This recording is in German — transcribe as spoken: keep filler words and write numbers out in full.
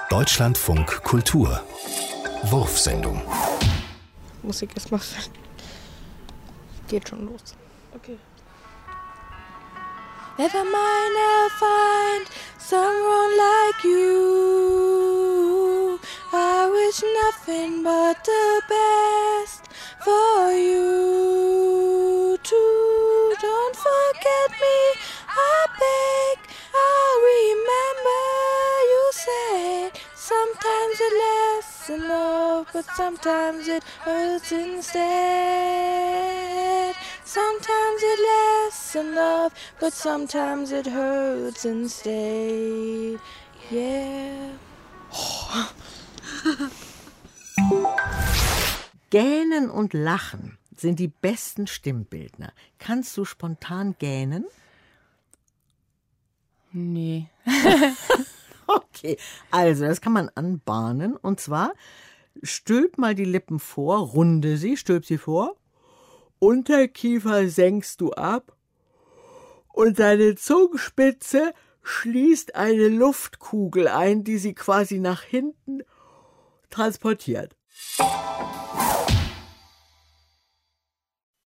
Deutschlandfunk Kultur Wurfsendung. Musik ist mal. Geht schon los. Okay. Never mind, I'll find someone like you. I wish nothing but the best for you too. Don't forget me, I beg. I'll remember you said sometimes it lasts in love, but sometimes it hurts instead. Sometimes it lasts in love, but sometimes it hurts instead. Yeah. Gähnen und Lachen sind die besten Stimmbildner. Kannst du spontan gähnen? Nee. Okay, also das kann man anbahnen. Und zwar stülp mal die Lippen vor, runde sie, stülp sie vor. Unterkiefer senkst du ab und deine Zungenspitze schließt eine Luftkugel ein, die sie quasi nach hinten transportiert.